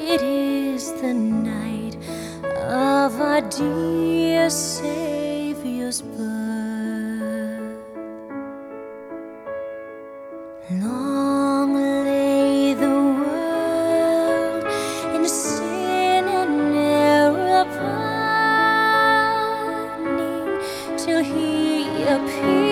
It is the night of our dear Savior's birth. Long lay the world in sin and error pining, till He appeared